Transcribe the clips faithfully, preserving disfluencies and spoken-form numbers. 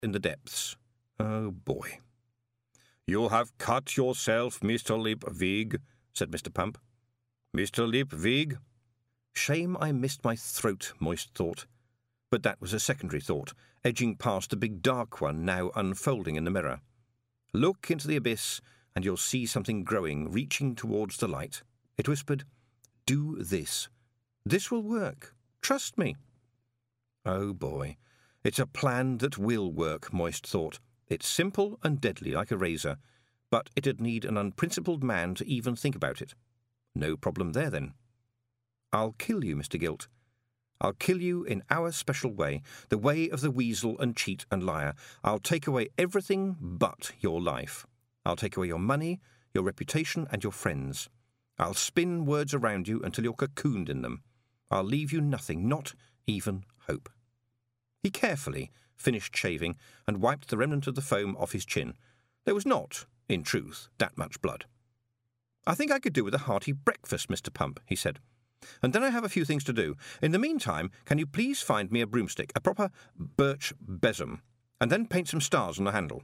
in the depths. Oh, boy. "You have cut yourself, Mister Lipwig," said Mister Pump. "Mister Lipwig?" Shame I missed my throat, Moist thought. But that was a secondary thought, edging past the big dark one now unfolding in the mirror. "Look into the abyss, and you'll see something growing, reaching towards the light." It whispered, "Do this. This will work. Trust me." Oh, boy. It's a plan that will work, Moist thought. It's simple and deadly like a razor, but it'd need an unprincipled man to even think about it. No problem there, then. "I'll kill you, Mister Gilt. I'll kill you in our special way, the way of the weasel and cheat and liar. I'll take away everything but your life. I'll take away your money, your reputation, and your friends. I'll spin words around you until you're cocooned in them. I'll leave you nothing, not even hope." He carefully finished shaving and wiped the remnant of the foam off his chin. There was not, in truth, that much blood. "I think I could do with a hearty breakfast, Mister Pump," he said. "And then I have a few things to do. In the meantime, can you please find me a broomstick, a proper birch besom, and then paint some stars on the handle?"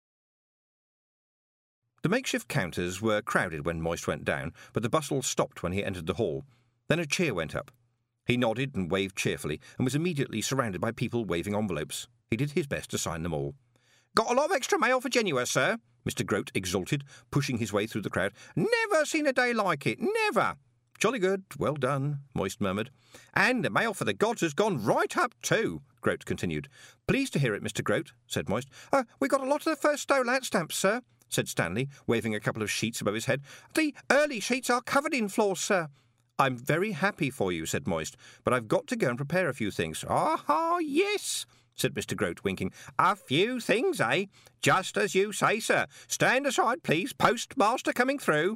The makeshift counters were crowded when Moist went down, but the bustle stopped when he entered the hall. Then a cheer went up. He nodded and waved cheerfully, and was immediately surrounded by people waving envelopes. He did his best to sign them all. "Got a lot of extra mail for Genua, sir," Mister Grote exulted, pushing his way through the crowd. "Never seen a day like it, never." "Jolly good, well done," Moist murmured. "And the mail for the gods has gone right up too," Grote continued. "Pleased to hear it, Mister Grote," said Moist. Uh, "we got a lot of the first stole-out stamps, sir," said Stanley, waving a couple of sheets above his head. "The early sheets are covered in flaws, sir." "I'm very happy for you," said Moist, "but I've got to go and prepare a few things." "Ah, yes," said Mister Grote, winking. "A few things, eh? Just as you say, sir. Stand aside, please. Postmaster coming through."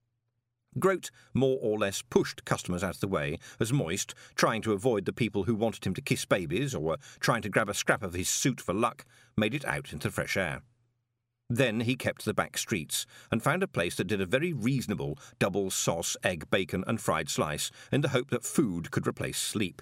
Grote more or less pushed customers out of the way, as Moist, trying to avoid the people who wanted him to kiss babies or were trying to grab a scrap of his suit for luck, made it out into fresh air. Then he kept to the back streets and found a place that did a very reasonable double sauce, egg, bacon and fried slice in the hope that food could replace sleep.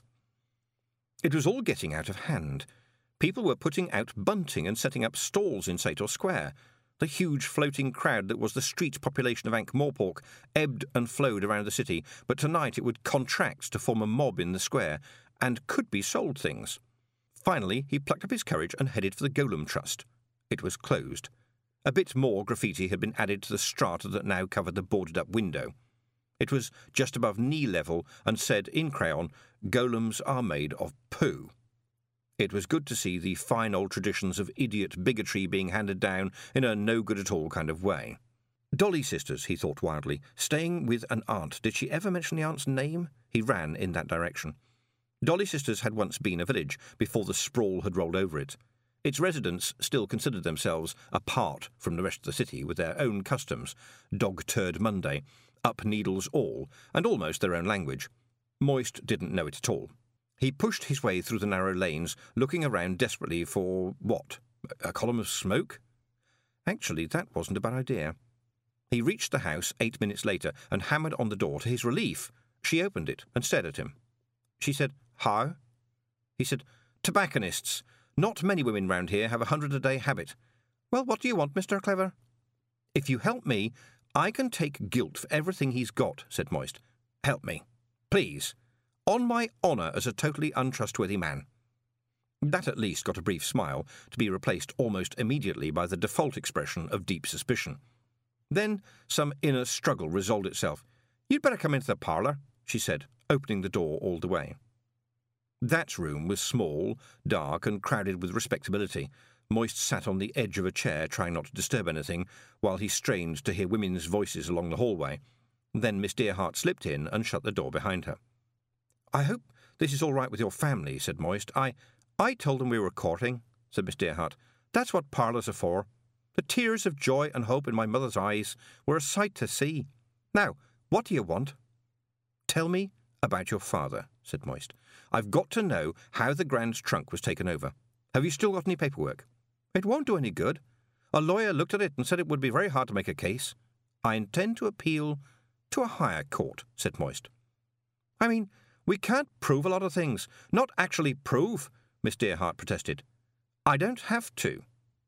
It was all getting out of hand. People were putting out bunting and setting up stalls in Sator Square. The huge floating crowd that was the street population of Ankh-Morpork ebbed and flowed around the city, but tonight it would contract to form a mob in the square, and could be sold things. Finally, he plucked up his courage and headed for the Golem Trust. It was closed. A bit more graffiti had been added to the strata that now covered the boarded-up window. It was just above knee level and said, in crayon, "Golems are made of poo." It was good to see the fine old traditions of idiot bigotry being handed down in a no-good-at-all kind of way. Dolly sisters, he thought wildly, staying with an aunt. Did she ever mention the aunt's name? He ran in that direction. Dolly sisters had once been a village, before the sprawl had rolled over it. Its residents still considered themselves apart from the rest of the city with their own customs, Dog-Turd Monday, Up Needles All, and almost their own language. Moist didn't know it at all. He pushed his way through the narrow lanes, looking around desperately for, what, a column of smoke? Actually, that wasn't a bad idea. He reached the house eight minutes later and hammered on the door. To his relief, she opened it and stared at him. She said, "How?" He said, "Tobacconists. Not many women round here have a hundred-a-day habit." "Well, what do you want, Mister Clever?" "If you help me, I can take guilt for everything he's got," said Moist. "Help me. Please. On my honour as a totally untrustworthy man." That at least got a brief smile, to be replaced almost immediately by the default expression of deep suspicion. Then some inner struggle resolved itself. "You'd better come into the parlour," she said, opening the door all the way. That room was small, dark, and crowded with respectability. Moist sat on the edge of a chair, trying not to disturb anything, while he strained to hear women's voices along the hallway. Then Miss Dearheart slipped in and shut the door behind her. "I hope this is all right with your family," said Moist. I I told them we were courting," said Miss Dearheart. "That's what parlours are for. The tears of joy and hope in my mother's eyes were a sight to see. Now, what do you want?" "Tell me about your father," said Moist. "I've got to know how the Grand Trunk was taken over. Have you still got any paperwork?" "It won't do any good. A lawyer looked at it and said it would be very hard to make a case." "I intend to appeal to a higher court," said Moist. "I mean, we can't prove a lot of things." "Not actually prove," Miss Dearheart protested. I don't have to,